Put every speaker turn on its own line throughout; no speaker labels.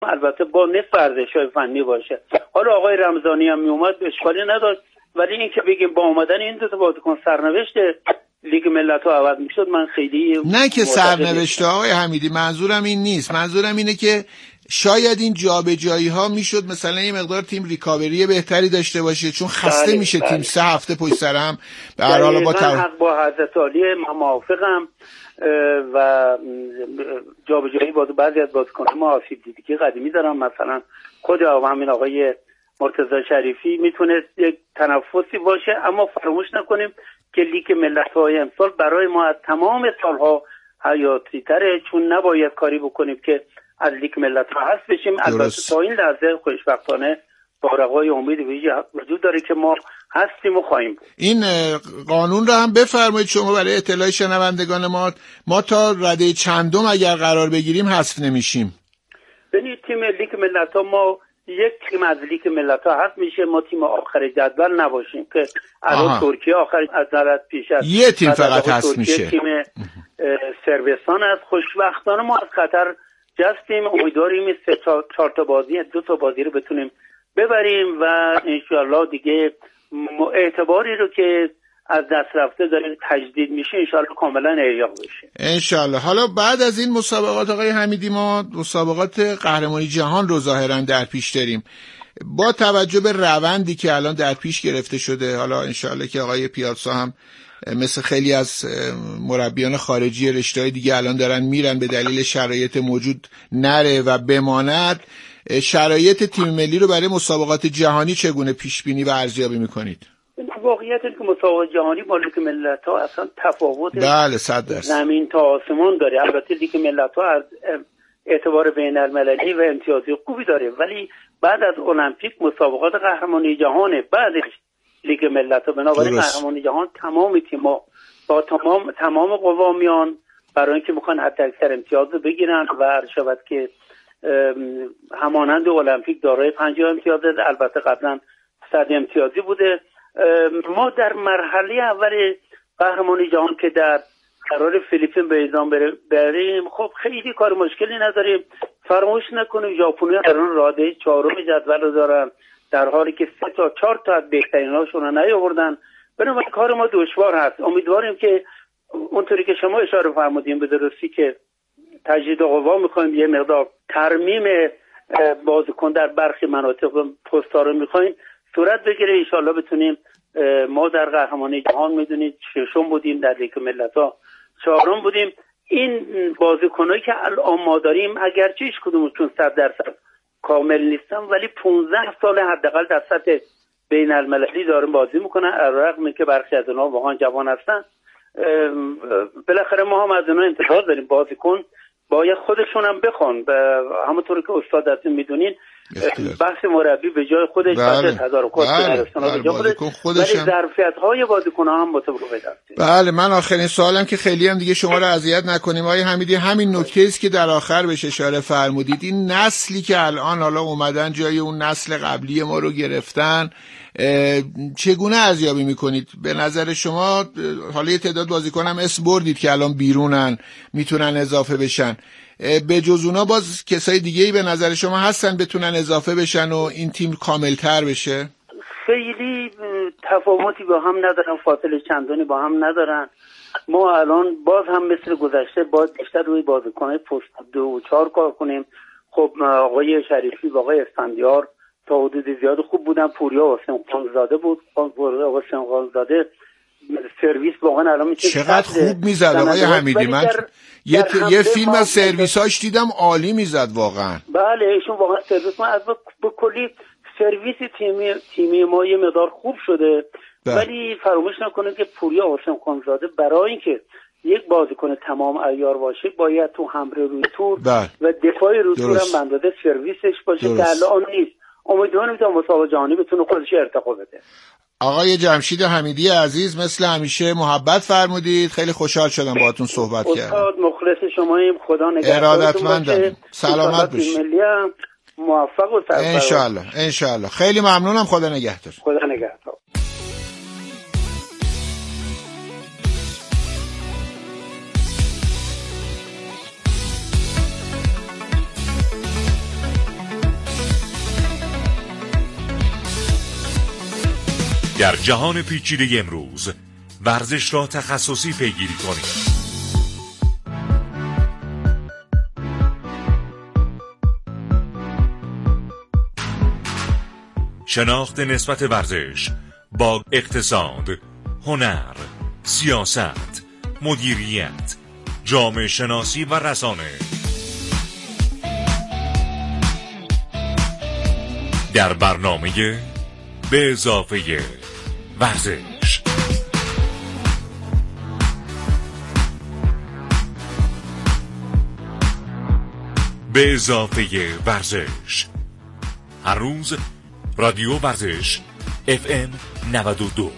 البته با نصف ارزش‌های فنی باشه. حالا آقای رمضانی هم میومد اشکالی نداشت، ولی این که بگیم با اومدن این دو تا بازیکن سرنوشت لیگ ملت‌ها عوض میشد، من خیلی
نه که سرنوشت آقای حمیدی، منظورم این نیست. منظورم اینه که شاید این جابجایی‌ها میشد مثلا یه مقدار تیم ریکاوری بهتری داشته باشه، چون خسته میشه تیم 3 هفته پشت سر هم. به هر حال
با حضرت عالی من موافقم و جابجایی بعضی از بازیکن‌ها ما آسیب دیدی که قدیمی دارن، مثلا خود همین آقای مرتضی شریفی میتونه یک تنفسی باشه، اما فراموش نکنیم که لیگ ملت‌های امسال برای ما از تمام سالها حیاتی تره، چون نباید کاری بکنیم که از لیگ ملت‌ها حذف بشیم. البته تا این لحظه خوشبختانه بارقای امید وجود داره که ما هستیم و خواهیم بود.
این قانون رو هم بفرمایید شما برای اطلاع شنوندگان ما تا رده چندم اگر قرار بگیریم حذف نمیشیم.
ببینید تیم لیگ ملت‌ها ما یک تیم از لیگ ملت‌ها حذف میشه، ما تیم آخر جدول نباشیم که الان ترکیه آخر جدول پیش است،
یه تیم فقط حذف میشه.
تیم صربستان است. خوشبختانه ما از خطر جستیم، امیدواریم 4 تا بازی 2 تا بازی رو بتونیم ببریم و انشالله دیگه اعتباری رو که از دست رفته داره تجدید میشه انشالله کاملا احیا بشه
انشالله. حالا بعد از این مسابقات آقای حمیدی ما مسابقات قهرمانی جهان رو ظاهرا در پیش داریم. با توجه به روندی که الان در پیش گرفته شده، حالا انشالله که آقای پیازسا هم مثل خیلی از مربیان خارجی رشته‌های دیگه الان دارن میرن به دلیل شرایط موجود نره و بماند، شرایط تیم ملی رو برای مسابقات جهانی چگونه پیش بینی و ارزیابی میکنید؟
واقعیت این که مسابقات جهانی با لیگ ملت‌ها اصلا تفاوت
بله 100%
زمین تا آسمان داره. البته لیگ ملت‌ها از اعتبار بین‌المللی و امتیازی خوبی داره، ولی بعد از المپیک مسابقات قهرمانی جهانه، بعدش لیگ ملت‌ها. بنابراین قهرمانی جهان تمام تیم‌ها با تمام قوا میان برای اینکه میخوان حداکثر امتیاز رو بگیرن و هر شود که همانند المپیک دارای 50 امتیاز، البته قبلا 100 امتیازی بوده. ما در مرحله اول قهرمانی جهان که در قرار فیلیپین به ایزان بریم، خب خیلی کار مشکلی نداریم. فراموش نکنیم ژاپنی‌ها در اون رده 4 جدول رو دارن، در حالی که 3 تا 4 تا از بهتریناشون رو نیاوردن. بنابراین کار ما دشوار هست. امیدواریم که اونطوری که شما اشاره فرمودین به درستی که تجدید قوا می‌خوایم، یه مقدار ترمیم بازیکن در برخی مناطق پست‌ها رو می‌خوایم صورت بگیره، ان شاءالله بتونیم. ما در قهرمانی جهان میدونید 6م بودیم، در لیگ ملت‌ها 4م بودیم. این بازیکنایی که الان ما داریم اگرچه هیچ کدومشون 100% کامل نیستن، ولی 15 سال حداقل در سطح بین‌المللی دارن بازی میکنن، علیرغم اینکه برخی از اونها واقعا جوان هستن. بالاخره ما هم از اونها انتظار داریم بازیکن باید خودشون هم بخوان. همونطور که استاد هستین میدونین بحث مربی به جای خودش، بله. تدارکات به جای خودش، ولی ظرفیت‌های بازیکن‌ها هم متفاوت است.
بله. من آخرین سوالم که خیلی هم دیگه شما رو اذیت نکنیم آقای حمیدی، همین نکته است که در آخر بهش اشاره فرمودید، این نسلی که الان حالا اومدن جای اون نسل قبلی ما رو گرفتن، چگونه ارزیابی میکنید؟ به نظر شما حالا یه تعداد بازیکن هم اسم بردید که الان بیرونن میتونن اضافه بشن، به جز اونا باز کسای دیگه‌ای به نظر شما هستن بتونن اضافه بشن و این تیم کاملتر بشه؟
خیلی تفاوتی با هم ندارن، فاصله چندانی با هم ندارن. ما الان باز هم مثل گذشته باز بیشتر روی بازیکن‌های پست 2 و 4 کار کنیم. خب آقای شریفی و آقای اسفندیار تا حدود زیاد خوب بودن، پوریا و حسین خانزاده بود. حسین خانزاده سرویس واقعا الان میشه
چقدر خوب میزد آقای حمیدی. من یه فیلم از سرویساش دیدم عالی میزد واقعا.
بله ایشون واقعا سرویس ما از کلی سرویس تیمی ما یه مقدار خوب شده. ولی فراموش نکنید که پوریا و حسین خانزاده برای اینکه یک بازیکن تمام عیار باشه باید تو حمله روی تور و دفاع روی تور هم بنداده سرویسش باشه که الان نیست. امیدوارم تا مسابقات جهانی بتونه خودش ارتقا بده.
آقای جمشید حمیدی عزیز مثل همیشه محبت فرمودید، خیلی خوشحال شدم باهاتون صحبت کردم.
استاد مخلص شماییم، خدا نگهدارتون باشه.
سلامت باشید.
موفق و سرفراز
ان شاء الله. خیلی ممنونم، خدا نگهدار.
خدا نگهدار.
در جهان پیچیده امروز ورزش را تخصصی پیگیری کنید. شناخت نسبت ورزش با اقتصاد، هنر، سیاست، مدیریت، جامعه شناسی و رسانه. در برنامه به اضافه ورزش. به اضافه ورزش، هر روز رادیو ورزش FM 92.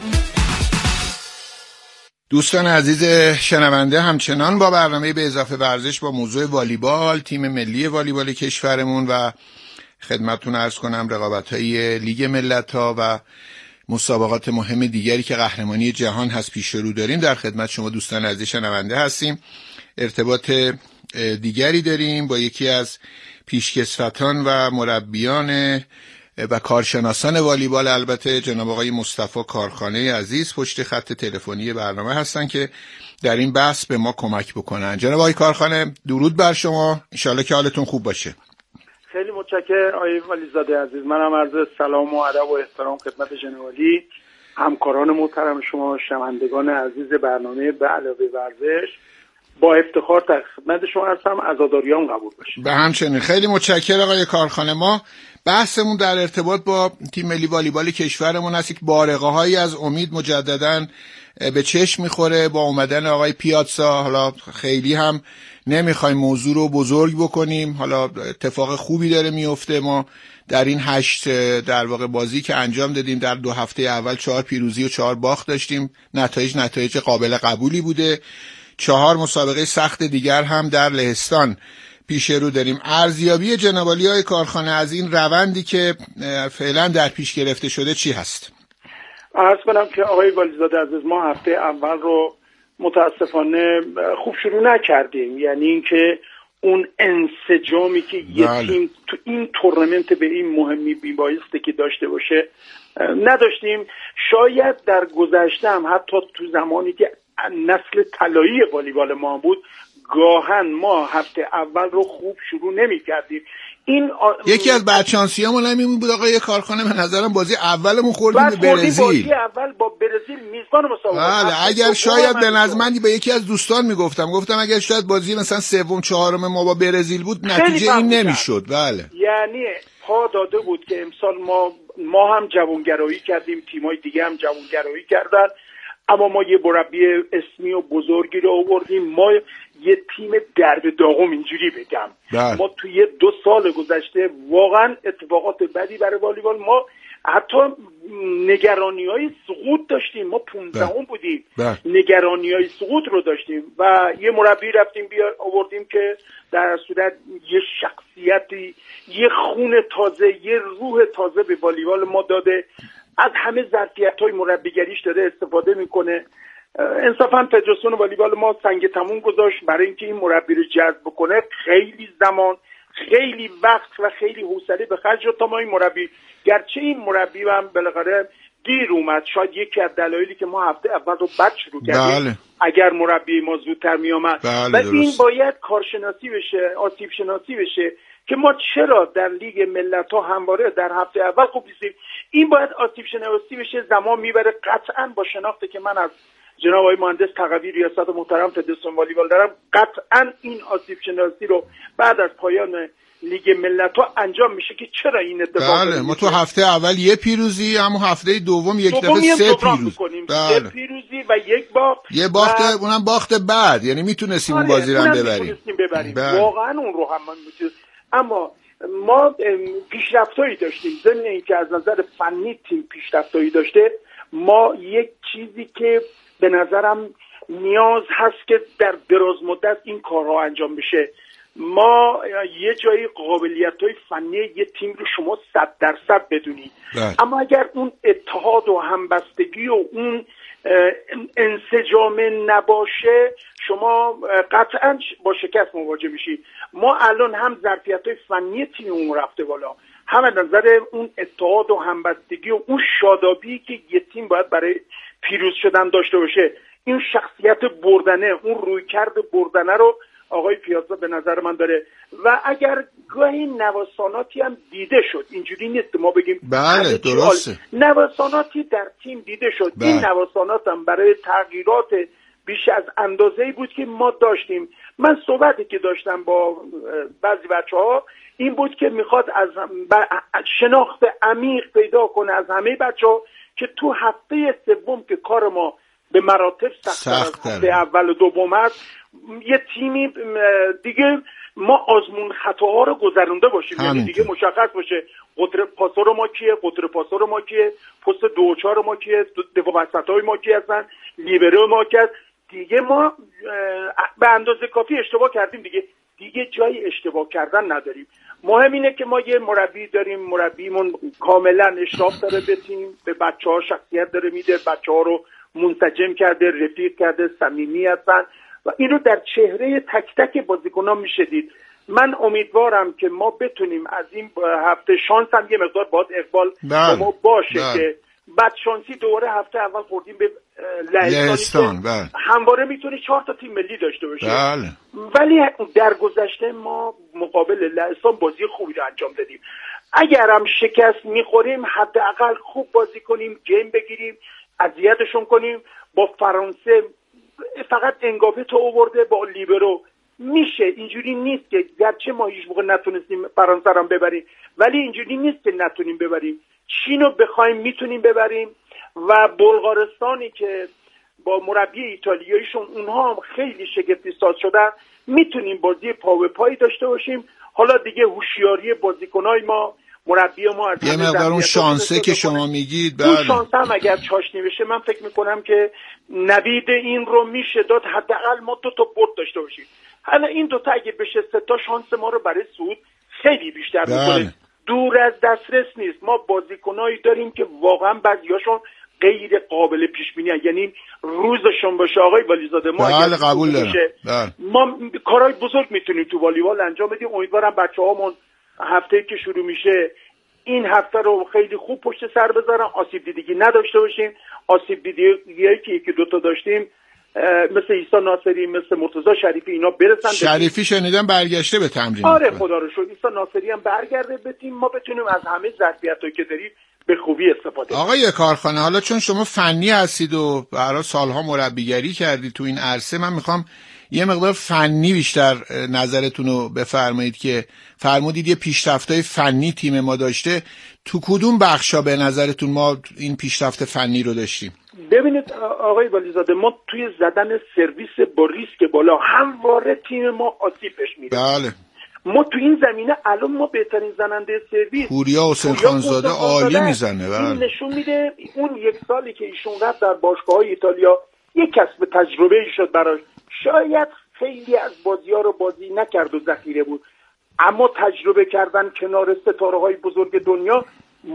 دوستان عزیز شنونده، همچنان با برنامه به اضافه ورزش با موضوع والیبال، تیم ملی والیبال کشورمون و خدمتتون عرض کنم رقابت‌های لیگ ملت‌ها و مسابقات مهم دیگری که قهرمانی جهان هست پیش رو داریم. در خدمت شما دوستان عزیز شنونده هستیم. ارتباط دیگری داریم با یکی از پیشکسوتان و مربیان و کارشناسان والیبال، البته جناب آقای مصطفی کارخانه عزیز پشت خط تلفنی برنامه هستن که در این بحث به ما کمک بکنن. جناب آقای کارخانه، درود بر شما، انشالله که حالتون خوب باشه.
خیلی متشکرم آقای ولیزاده عزیز. منم عرض سلام و ادب و احترام خدمت جناب علی، همکاران محترم شما، شنوندگان عزیز برنامه به علاوه ورزش. با افتخار در خدمت شما هستم، عزاداریام قبول باشه.
به همچنین خیلی متشکرم آقای کارخانه. ما بحثمون در ارتباط با تیم ملی والیبال کشورمون هست که بارقه‌هایی از امید مجدداً به چشم میخوره با اومدن آقای پیاتسا. حالا خیلی هم نمیخوایم موضوع رو بزرگ بکنیم، حالا اتفاق خوبی داره میفته. ما در این 8 در واقع بازی که انجام دادیم در 2 هفته اول 4 پیروزی و 4 باخت داشتیم. نتایج قابل قبولی بوده. 4 مسابقه سخت دیگر هم در لهستان پیش رو داریم. ارزیابی جناب علی آقای کارخانه از این روندی که فعلا در پیش گرفته شده چی هست؟
عرض کنم که آقای ولیزاده عزیز، ما هفته اول رو متاسفانه خوب شروع نکردیم. یعنی اینکه اون انسجامی که یه تیم تو این تورنمنت به این مهمی بیبایسته که داشته باشه نداشتیم. شاید در گذشته هم حتی تو زمانی که نسل طلایی والیبال ما بود، گاهن ما هفته اول رو خوب شروع نمی کردیم.
یکی از بدشانسیامون همین بود آقای کارخانه. به نظرم بازی اولمون خوردیم به برزیل.
بازی اول با برزیل میزبان مسابقه.
بله، اگر شاید به نظر من به یکی از دوستان میگفتم اگر شاید بازی مثلا سوم چهارم ما با برزیل بود نتیجه این نمیشد. بله،
یعنی پا داده بود که امسال ما هم جوانگرایی کردیم، تیمای دیگه هم جوانگرایی کردن، اما ما یه مربی اسمی و بزرگی رو آوردیم. ما یه تیم درب داغم اینجوری بگم. ما توی 2 سال گذشته واقعا اتفاقات بدی برای والیبال. ما حتی نگرانی‌های سقوط داشتیم. ما 15ام بودیم. نگرانی‌های سقوط رو داشتیم و یه مربی رفتیم آوردیم که در صورت یه شخصیتی، یه خون تازه، یه روح تازه به والیبال ما داده. از همه ظرفیت‌های مربیگریش داره استفاده میکنه. انصافاً فدراسیون والیبال ما سنگ تموم گذاشت برای اینکه این مربی رو جذب بکنه. خیلی زمان، خیلی وقت و خیلی حوصله به خرج داد تا ما این مربی، گرچه این مربی هم بالاخره دیر اومد، شاید یکی از دلایلی که ما هفته اول رو بد شروع کردیم. بله. اگر مربی ما زودتر می اومد.
بله،
و این باید کارشناسی بشه، آسیب شناسی بشه که ما چرا در لیگ ملت‌ها همواره در هفته اول خوب نیستیم. این باید آسیب شناسی بشه، زمان میبره. قطعاً با شناخته که من از جناب آقای مهندس تقوی ریاست محترم فدراسیون والیبال دارم، قطعاً این آسیب شناسی رو بعد از پایان لیگ ملت‌ها انجام میشه که چرا این اتفاق
بله، ما تو هفته اول 1 پیروزی، اما هفته دوم یک دفعه 3 پیروزی.
بله. 3 پیروزی و 1 باخت.
یه باخت اونم باخت بعد، یعنی میتونستیم اون بازی رو ببریم.
بله. واقعاً اون رو هم میتونستیم. اما ما پیشرفتایی داشتیم. ضمن اینکه از نظر فنی تیم پیشرفتایی داشته، ما یک چیزی که به نظرم نیاز هست که در دراز مدت این کارها انجام بشه، ما یه جایی قابلیت‌های فنی یه تیم رو شما 100% بدونید، اما اگر اون اتحاد و همبستگی و اون
انسجام نباشه شما قطعا با شکست مواجه میشید. ما الان هم ظرفیت‌های فنی تیممون رفته بالا، هم از نظر اون اتحاد و همبستگی و اون شادابی که یه تیم باید برای پیروز شدن داشته باشه، این شخصیت بردنه، اون رویکرد بردنه رو آقای پیازا به نظر من داره. و اگر گاهی نوساناتی هم دیده شد، اینجوری نیست ما بگیم
بله درسته،
نوساناتی در تیم دیده شد. این نوسانات هم برای تغییرات بیش از اندازه‌ای بود که ما داشتیم. من صحبتی که داشتم با بعضی بچه‌ها این بود که میخواد از شناخت عمیق پیدا کنه از همه بچه‌ها که تو هفته سوم که کار ما به مراتب سخت‌تر از اول و دوم است، یه تیمی دیگه ما آزمون خطاها رو گذرونده باشیم، یعنی دیگه مشخص باشه قطر پاسور ما کیه، قطر پاسور ما کیه، پست 2 و 4 ما کیه، دفاع وسطای ما کی هستن، لیبرو ما کی هست. دیگه ما به اندازه کافی اشتباه کردیم، دیگه جای اشتباه کردن نداریم. مهم اینه که ما یه مربی داریم، مربیمون کاملا اشراف داره به تیم، به بچه‌ها شخصیت داره میده، بچه‌ها رو منسجم کرده، رفیق کرده، صمیمی هستن و این رو در چهره تک تک بازیکنان میشه دید. من امیدوارم که ما بتونیم از این هفته، شانس هم یه مقدار باید اقبال ما باشه که بعد شانسی دوباره هفته اول خوردیم به لهستان، همواره میتونه 4 تا تیم ملی داشته باشه. ولی در گذشته ما مقابل لهستان بازی خوبی رو انجام دادیم. اگر هم شکست میخوریم حداقل خوب بازی کنیم، گیم بگیریم، اذیتشون کنیم. با فرانسه فقط انگابه تو آورده، با لیبرو میشه. اینجوری نیست که گرچه ما هیچ موقع نتونستیم فرانسه رو ببریم، ولی اینجوری نیست که نتونیم ببریم. چین رو بخوایم میتونیم ببریم و بلغارستانی که با مربی ایتالیاییشون اونها هم خیلی شگفتی ساز شدن میتونیم بازی پا به پایی داشته باشیم. حالا دیگه هوشیاری بازیکنای ما، مربی ما از
یه مقدار اون شانسه که شما میگید،
اون شانسه هم اگر چاشنی بشه من فکر میکنم که نوید این رو میشه داد. حداقل ما 2 تا برد داشته باشیم. حالا این 2 تا اگه بشه 3 تا شانس ما رو برای صعود خیلی بیشتر میکنه. دور از دسترس نیست. ما بازیکنایی داریم که واقعا بعضیاشون غیر قابل پیش بینی، یعنی روزشون باشه آقای والیزاده ما
قبول دارم.
ما کارهای بزرگ میتونیم تو والیبال انجام بدیم. امیدوارم بچه‌هامون هفته که شروع میشه این هفته رو خیلی خوب پشت سر بذارن، آسیب دیدگی نداشته باشیم. آسیب دیدگی که 1-2 تا داشتیم مثل عیسی ناصری، مثل مرتضی شریفی، اینا برسن.
شریفی شنیدم برگشته به تمرین.
آره خدا رو شکر عیسی ناصری هم برگرده به تیم، ما بتونیم از همه ظرفیتایی که داریم به خوبی استفاده کنیم.
آقای کارخانه، حالا چون شما فنی هستید و برای سالها مربیگری کردید تو این عرصه، من میخوام یه مقدار فنی بیشتر نظرتون رو بفرمایید که فرمودید یه پیشرفت‌های فنی تیم ما داشته. تو کدوم بخشا به نظرتون ما این پیشرفت فنی رو داشتیم؟
ببینید آقای والیزاده، ما توی زدن سرویس با ریسک بالا همواره تیم ما آسیبش میده.
بله.
ما تو این زمینه الان ما بهترین زننده سرویس
پوریا حسین خانزاده عالی میزنه.
بله. این نشون میده اون 1 سالی که ایشون رفت در باشگاه‌های ایتالیا یک کسب تجربه‌ای شد براش. شاید خیلی از بازی‌ها رو بازی نکرد و ذخیره بود، اما تجربه کردن کنار ستاره‌های بزرگ دنیا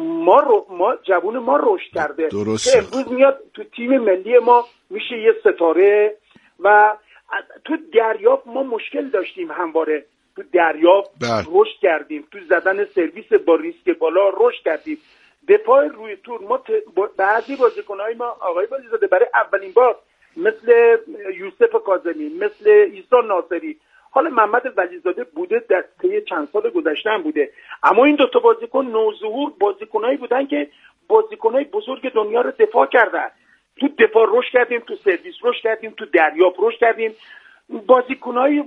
ما جوون ما رشد کرده.
درسته.
امروز میاد تو تیم ملی ما میشه یه ستاره. و تو دریافت ما مشکل داشتیم، همواره تو دریافت رشد کردیم، تو زدن سرویس با ریسک بالا رشد کردیم. دفاع روی تور ما بعضی بازیکن‌های ما آقای والیزاده برای اولین بار مثل یوسف کاظمی، مثل عیسی ناصری، حالا محمد ولیزاده بوده در طی چند سال گذشته هم بوده، اما این 2 تا بازیکن نوظهور بازیکنایی بودن که بازیکنای بزرگ دنیا رو دفاع کردن. تو دفاع رشد کردیم، تو سرویس رشد کردیم، تو دریافت رشد کردیم. بازیکنای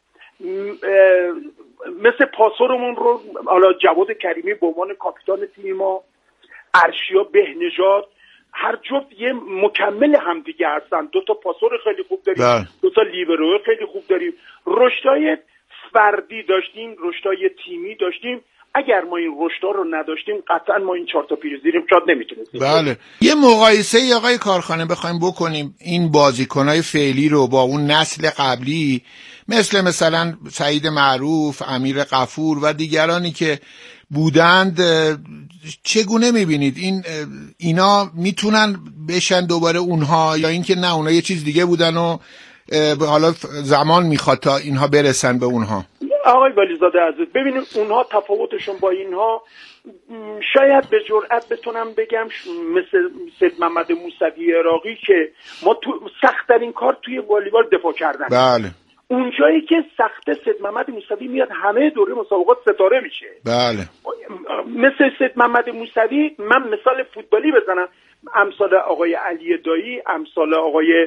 مثل پاسورمون رو حالا جواد کریمی به عنوان کاپیتان تیم ما، ارشیا بهنژاد، هر جفت یه مکمل همدیگه هستن. 2 تا پاسور خیلی خوب داریم، 2 تا لیبرو خیلی خوب داریم. رشدای فردی داشتیم، رشدای تیمی داشتیم. اگر ما این رشدا رو نداشتیم قطعا ما این 4 تا پیروزی رو شاید نمیتونستیم.
بله. یه مقایسه آقای کارخانه بخوایم بکنیم این بازیکنای فعلی رو با اون نسل قبلی، مثلا سعید معروف، امیر غفور و دیگرانی که بودند، چگونه میبینید اینا میتونن بشن دوباره اونها، یا اینکه نه اونها یه چیز دیگه بودن و حالا زمان میخواد تا اینها برسن به اونها؟
آقای ولیزاده عزیز، ببینید اونها تفاوتشون با اینها شاید به جرئت بتونم بگم مثل سید محمد موسوی عراقی که ما سخت‌ترین کار توی والیبال دفاع کردن.
بله.
اونجایی که سخت سید محمد موسوی میاد همه دوره مسابقات ستاره میشه.
بله.
مثل سید محمد موسوی من مثال فوتبالی بزنم، امثال آقای علی دایی، امثال آقای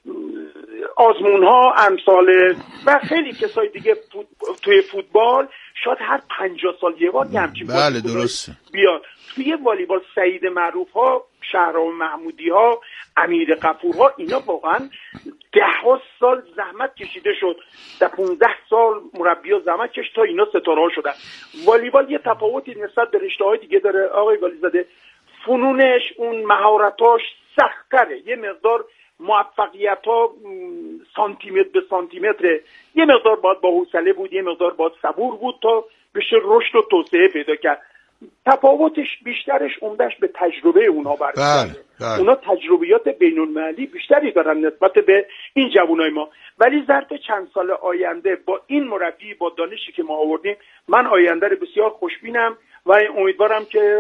آزمون ها، امثال و خیلی کسای دیگه توی فوتبال شاید هر 50 سال یه بار همچین
بله درسته
بیاد. توی والیبال سعید معروف ها، شهرام محمودی ها، امیر غفور ها، اینا واقعا 10 سال زحمت کشیده شد، در 15 سال مربی‌ها زحمت کشید تا اینا ستاره ها شدن. والیبال یه تفاوتی نسبت به رشته‌های دیگه داره آقای ولیزاده، فنونش اون مهارتاش سخت‌تره، یه مقدار موفقیت‌ها سانتیمتر به سانتیمتره، یه مقدار باید با حوصله بود، یه مقدار باید صبور بود تا بشه رشد و توسعه پیدا کرد. تفاوتش بیشترش عمدش به تجربه اونها برمیگرده. اونا تجربیات بین‌المللی بیشتری دارن نسبت به این جوانای ما، ولی ظرف چند سال آینده با این مربی، با دانشی که ما آوردیم، من آینده رو بسیار خوشبینم و امیدوارم که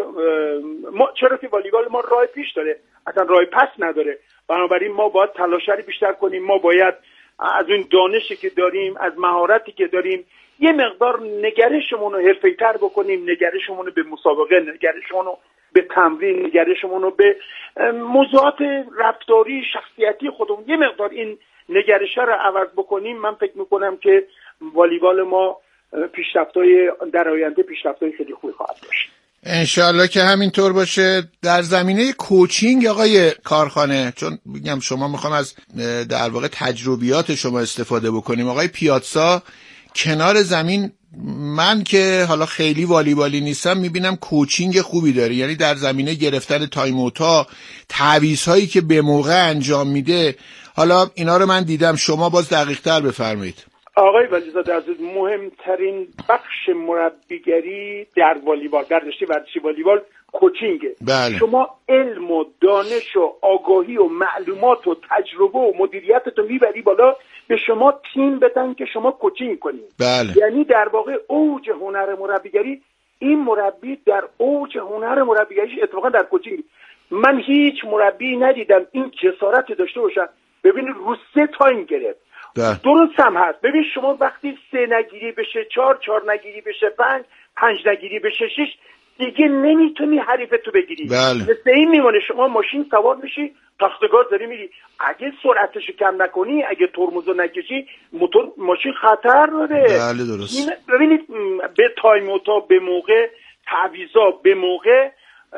چرا که والیبال ما راه پیش داره، اصلا راه پس نداره. بنابراین ما باید تلاشی بیشتر کنیم، ما باید از این دانشی که داریم، از مهارتی که داریم، یه مقدار نگرشمون رو حرفه‌ای‌تر بکنیم، نگرشمون رو به مسابقه، نگرشمون رو به تمرین، نگرشمون رو به موضوعات رفتاری شخصیتی خودمون، یه مقدار این نگرشه رو عوض بکنیم. من فکر میکنم که والیبال ما پیشرفت‌های در آینده پیشرفت‌های خیلی خوبی خواهد داشت.
انشالله که همینطور باشه. در زمینه کوچینگ آقای کارخانه، چون میگم شما میخوام از در واقع تجربیات شما استفاده بکنیم، آقای پیاتسا کنار زمین، من که حالا خیلی والیبالی نیستم میبینم کوچینگ خوبی داره، یعنی در زمینه گرفتن تایم اوتا، تعویض‌هایی که به موقع انجام میده. حالا اینا رو من دیدم، شما باز دقیق‌تر بفرمایید.
آقای ولیزاده عزیز، مهمترین بخش مربیگری در والیبال، در رشته ورزشی والیبال کوچینگه.
بله.
شما علم و دانش و آگاهی و معلومات و تجربه و مدیریتتو میبری بالا، به شما تیم بدن که شما کوچینگ کنید.
بله.
یعنی در واقع اوج هنر مربیگری، این مربی در اوج هنر مربیگریش اتفاقا در کوچینگ. من هیچ مربی ندیدم این جسارت داشته باشه. ببینید رو 3 تایم گرفت. درست هم هست. ببین شما وقتی 3 نگیری بشه 4، 4 نگیری بشه 5، 5 نگیری بشه 6، دیگه نمیتونی حریفتو بگیری.
بله.
مثل این میمونه شما ماشین سوار میشی، تاختگار داری میری، اگه سرعتشو کم نکنی، اگه ترمزو نکشی، موتور ماشین خطر داره.
بله درست.
ببینید به تایم اوتا به موقع، تعویضا به موقع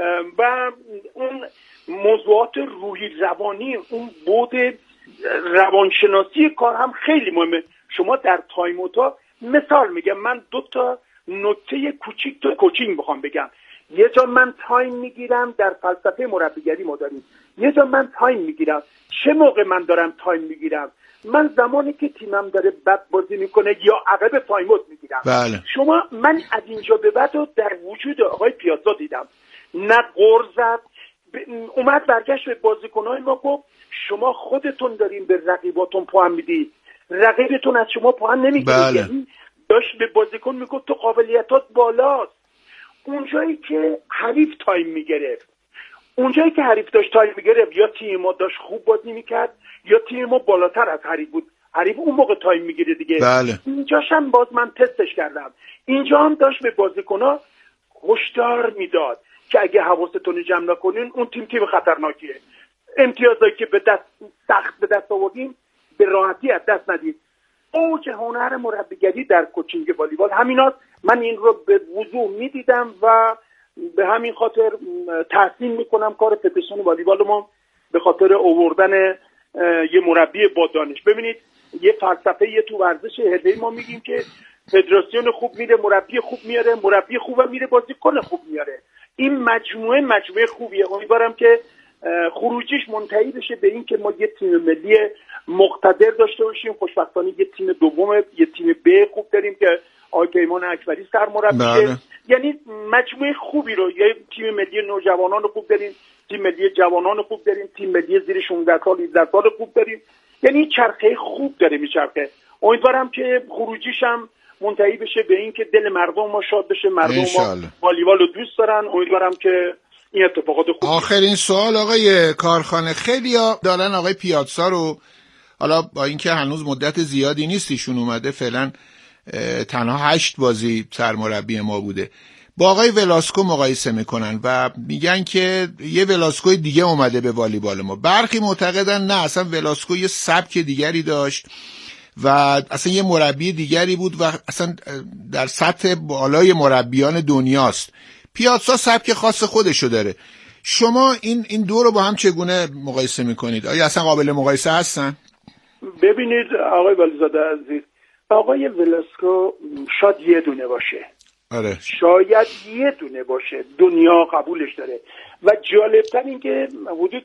و اون موضوعات روحی روانی، اون بود روانشناسی کار هم خیلی مهمه. شما در تایم اوتا، مثال میگم، من 2 تا نکته کوچیک تو کوچینگ بخوام بگم. یه جا من تایم میگیرم، در فلسفه مربیگری ما داریم، یه جا من تایم میگیرم. چه موقع من دارم تایم میگیرم؟ من زمانی که تیمم داره بد بازی میکنه یا عقب تایم اوت میگیرم.
بله.
شما من از اینجا به بعد رو در وجود آقای پیاتزا دیدم، نه غر زد، اومد برگشت به بازیکن‌های ما گفت شما خودتون دارین به رقیباتون پوان میدید، رقیبتون از شما پوان نمیگیره.
بله.
یعنی داشت به بازیکن میگفت تو قابلیتات بالاست. اونجایی که حریف تایم میگرفت، اونجایی که حریف داشت تایم میگرفت، یا تیم ما داشت خوب بازی میکرد یا تیم ما بالاتر از حریف بود. حریف اون موقع تایم میگیره دیگه.
بله.
اینجاش هم باز من تستش کردم، اینجا هم داشت به بازیکن‌ها هشدار میداد که اگه حواستون جمع نکنین اون تیم خطرناکیه. امتیازایی که به دست سخت به دست آوردیم به راحتی از دست ندید. اوج هنر مربیگری در کوچینگ والیبال همیناست. من این رو به وضوح میدیدم و به همین خاطر تحسین میکنم کار فدراسیون والیبال ما به خاطر آوردن یه مربی با دانش. ببینید یه فلسفه یه تو ورزش حرفه‌ای ما میگیم که فدراسیون خوب میره مربی خوب میاره، مربی خوب میره بازیکن خوب میاره. این مجموعه خوبیه. امیدوارم که خروجیش منتهی بشه به این که ما یه تیم ملی مقتدر داشته باشیم. خوشبختانه یه تیم دوم، یه تیم ب خوب داریم که آقای پیمان اکبری سرمربیشه. یعنی مجموعه خوبی رو، یه تیم ملی نوجوانان خوب داریم، تیم ملی جوانان خوب داریم، تیم ملی زیر 16 سال 17 سال خوب داریم، یعنی چرخه خوب داره میچرخه. امیدوارم که خروجیش هم منتهی بشه به این که دل مردم ما شاد بشه، مردم ما والیبال رو دوست دارن. امیدوارم که این اتفاقات خوب.
آخرین سوال آقای کارخانه، خیلی‌ها دارن آقای پیاتسا رو، حالا با اینکه هنوز مدت زیادی نیست ایشون اومده، فعلا تنها 8 بازی سرمربی ما بوده، با آقای ولاسکو مقایسه میکنن و میگن که یه ولاسکوی دیگه اومده به والیبال ما. برخی معتقدن نه، اصلا ولاسکو یه سبک دیگری داشت و اصلا یه مربی دیگری بود و اصلا در سطح بالای مربیان دنیاست. پیاتسا سبک خاص خودشو داره. شما این دو رو با هم چگونه مقایسه میکنید؟ آیا اصلا قابل مقایسه هستن؟
ببینید آقای ولیزاده عزیز، آقای ولاسکو شاید یه دونه باشه،
آره
شاید یه دونه باشه، دنیا قبولش داره. و جالبتر این که حدود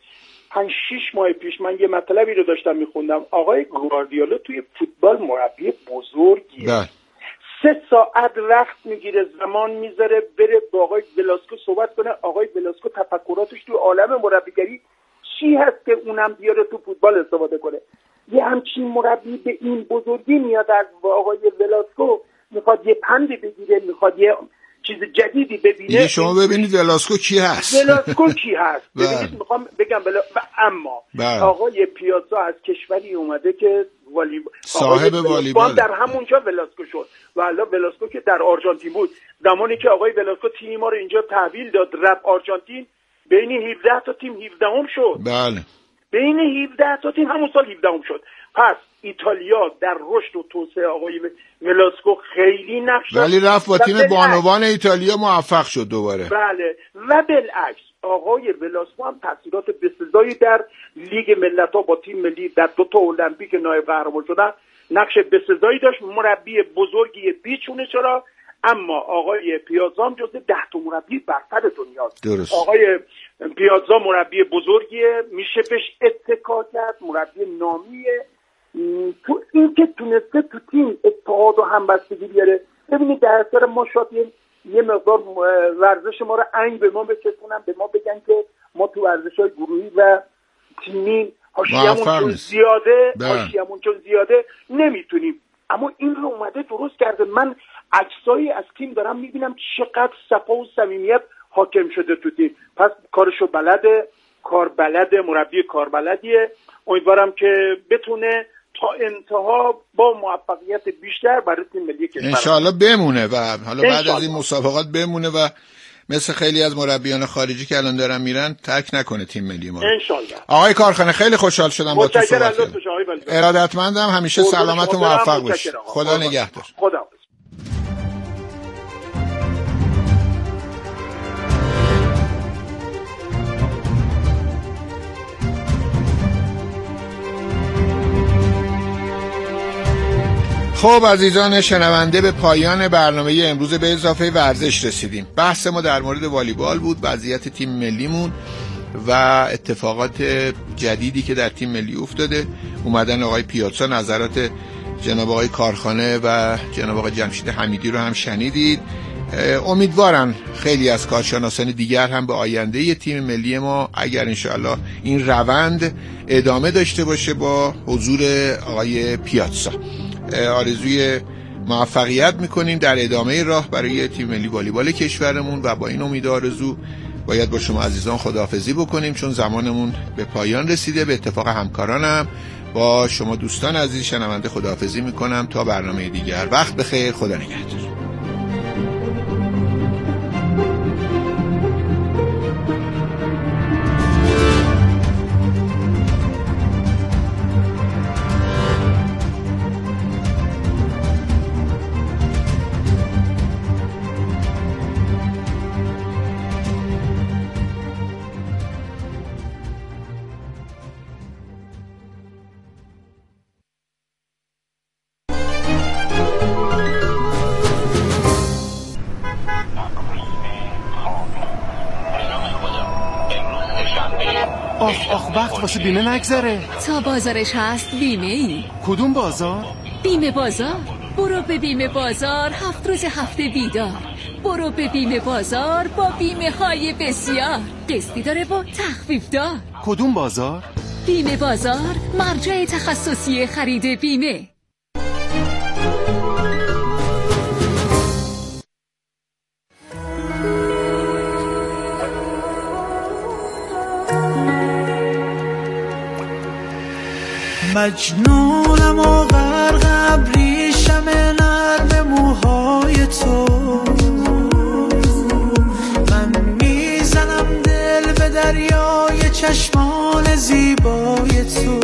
5-6 ماه پیش من یه مطلبی رو داشتم میخوندم، آقای گواردیولا توی فوتبال مربی بزرگیه، 3 ساعت وقت میگیره، زمان میذاره بره با آقای ولاسکو صحبت کنه. آقای ولاسکو تفکراتش توی عالم مربیگری چی هست که اونم بیاره تو فوتبال استفاده کنه. یه همچین مربی به این بزرگی میاد از آقای ولاسکو، میخواد یه پندی بگیره، میخواد یه چیز جدیدی ببینه.
دیگه شما ببینید ولاسکو کی هست.
ولاسکو کی هست ببینید، میخوام بگم اما آقای پیاتسا از کشوری اومده که
صاحب والیبال
در همونجا ولاسکو شد و حالا ولاسکو که در آرژانتین بود، زمانی که آقای ولاسکو تیم ما رو اینجا تحویل داد رفت آرژانتین، بین 17 تا تیم 17ام شد.
بله
بین 17 تا تیم همون سال 17ام شد. پس ایتالیا در رشد و توسعه آقای ولاسکو خیلی نقش داشت،
ولی رفت با تیم بانوان ایتالیا موفق شد دوباره.
بله و بالعکس آقای ولاسکو هم تاثیرات بسزایی در لیگ ملت‌ها با تیم ملی در 2 تا المپیک نایب قهرمان شدن نقش بسزایی داشت. مربی بزرگی بیچونه چرا، اما آقای پیاتزا هم جزو 10 تا مربی برتر دنیاست.
درست.
آقای پیاتزا مربی بزرگیه، میشه بهش اتکا کرد، مربی نامیه، تو این که تونسته تو تیم اتحاد و همبستگی بیاره. ببینید در اثر ما شاید یه مقدار ورزش ما رو انگ به ما بچسبونن، به ما بگن که ما تو ورزش‌های گروهی و تیمی حاشیه‌مون چون زیاده نمیتونیم، اما این رو اومده درست کرده. من عکسایی از تیم دارم میبینم چقدر صفا و صمیمیت حاکم شده تو تیم. پس کارشو بلده، کار بلده، مربی کار بلدیه. امیدوارم که بتونه تا انتها با موفقیت بیشتر برای تیم ملی کشور
انشالله بمونه و حالا بعد از این مسابقات بمونه و مثل خیلی از مربیان خارجی که الان دارن میرن ترک نکنه تیم ملی ما.
انشالله.
آقای کارخانه خیلی خوشحال شدم با تو صحبت کردم. ارادتمندم، همیشه سلامت و موفق باشی. خدا نگهدار.
خدا.
خب عزیزان شنونده، به پایان برنامه امروز به اضافه ورزش رسیدیم. بحث ما در مورد والیبال بود، وضعیت تیم ملیمون و اتفاقات جدیدی که در تیم ملی افتاده. اومدن آقای پیاتسا، نظرات جناب آقای کارخانه و جناب آقای جمشید حمیدی رو هم شنیدید. امیدوارم خیلی از کارشناسان دیگر هم به آینده تیم ملی ما، اگر انشاءالله این روند ادامه داشته باشه با حضور آقای پیاتسا، آرزوی موفقیت میکنیم در ادامه راه برای تیم ملی والیبال کشورمون و با این امید آرزو باید با شما عزیزان خداحافظی بکنیم چون زمانمون به پایان رسیده. به اتفاق همکارانم با شما دوستان عزیز شنونده خداحافظی میکنم تا برنامه دیگر. وقت بخیر، خدا نگهدار.
آخ وقت واسه بیمه نگذره.
تا بازارش هست بیمه ای.
کدوم بازار؟
بیمه بازار. برو به بیمه بازار، 7 روز هفته بیدار. برو به بیمه بازار با بیمه های بسیار. قسطی داره با تخفیف دار.
کدوم بازار؟
بیمه بازار، مرجع تخصصی خرید بیمه.
مجنونم و غرق ابریشم نرم موهای تو، من میزنم دل به دریای چشمان زیبای تو،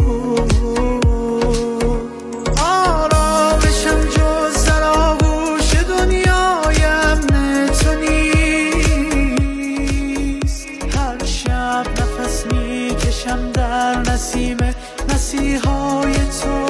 آرامشم جز در آغوش دنیای امن تو نیست، هر شب نفس میکشم در نسیم مسیحای تو،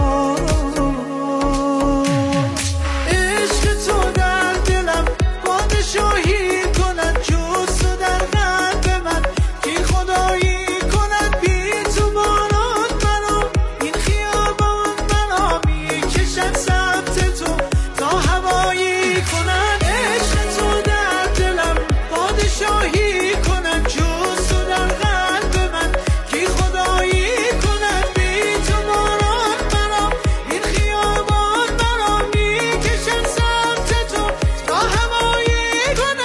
عشق تو در دلم پادشاهی کند، جز تو در قلب من کی خدایی کند، بی تو باران منو این خیابان منو میکشد سمت تو تا هوایی کند، عشق تو در دلم پادشاهی کند، جز تو در قلب من کی خدایی کند، بی تو باران منو این خیابان منو میکشد سمت تو تا هوایی کند.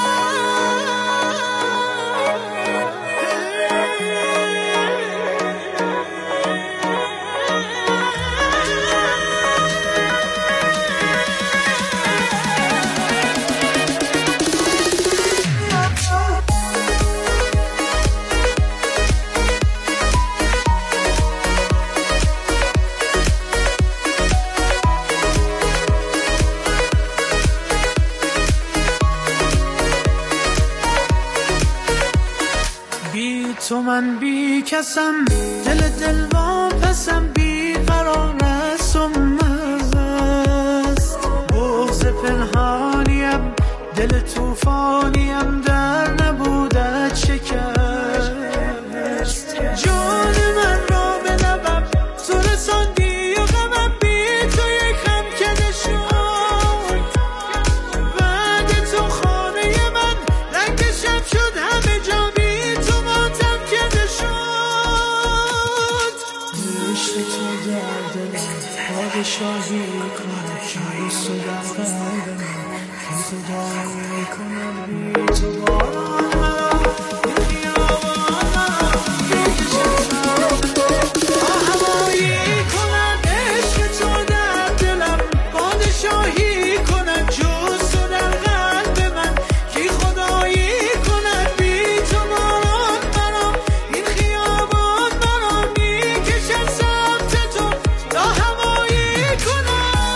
بی تو من بی کسم، دل واپسم، بی قرار است و مست، بغض پنهانیم، دل توفانیم، در نبودت شکست، جان من را به لبم تو رساندی و غمم بی تو یک خم کده شد، بعد تو خانه من رنگ شب شد، همه جا بی تو ماتم کده شد، عشق تو در دلم پادشاهی کند، جز تو در قلب من کی خدایی کند، بی تو باران منو این خیابان منو میکشد سمت تو تا هوایی کند، عشق تو در دلم پادشاهی کند، جز تو در قلب من کی خدایی کند، بی تو باران منو این خیابان منو میکشد سمت تو تا هوایی کند.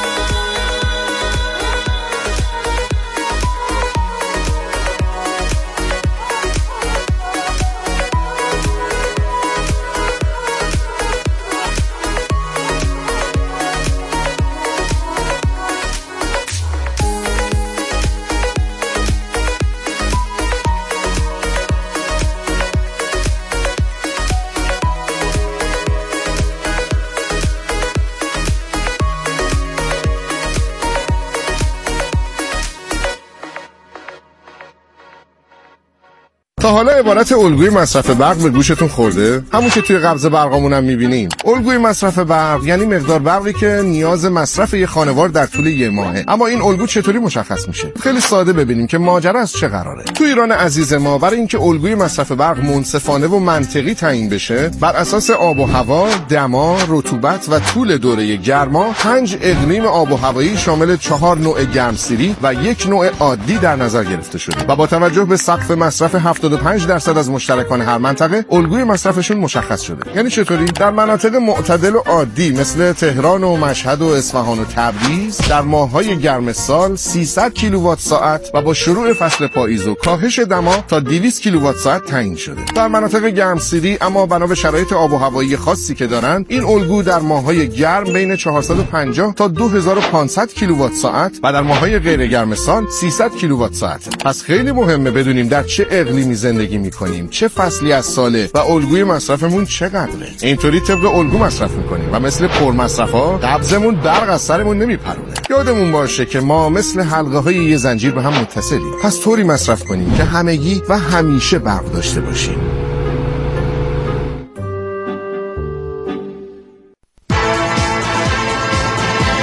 تا حالا عبارت الگوی مصرف برق به گوشتون خورده؟ همون که توی قبض برقامون هم می‌بینیم. الگوی مصرف برق یعنی مقدار برقی که نیاز مصرف یه خانوار در طول یه ماهه. اما این الگو چطوری مشخص میشه؟ خیلی ساده ببینیم که ماجرا از چه قراره. تو ایران عزیز ما برای اینکه الگوی مصرف برق منصفانه و منطقی تعیین بشه، بر اساس آب و هوا، دما، رطوبت و طول دوره گرما، 5 اقلیم آب و هوایی شامل 4 نوع گرمسیری و 1 نوع عادی در نظر گرفته شده و با توجه به سقف مصرف 75% از مشترکان هر منطقه، الگوی مصرفشون مشخص شده. یعنی چطوری؟ در مناطق معتدل و عادی مثل تهران و مشهد و اصفهان و تبریز در ماه‌های گرم سال 300 کیلووات ساعت و با شروع فصل پاییز و کاهش دما تا 200 کیلووات ساعت تعیین شده. در مناطق گرمسیری اما بنا به شرایط آب و هوایی خاصی که دارن، این الگو در ماه‌های گرم بین 450 تا 2500 کیلووات ساعت و در ماه‌های غیر گرم سال 300 کیلووات ساعت. پس خیلی مهمه بدونیم در چه اقلیمی زندگی میکنیم، چه فصلی از ساله و الگوی مصرفمون چقدره. اینطوری طبق الگو مصرف میکنیم و مثل پرمصرفا قبضمون برق از سرمون نمیپرونه. یادمون باشه که ما مثل حلقه های یه زنجیر به هم متصلیم. پس طوری مصرف کنیم که همگی و همیشه برق داشته باشیم.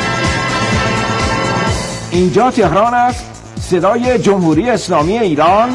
اینجا تهران است، صدای جمهوری اسلامی ایران.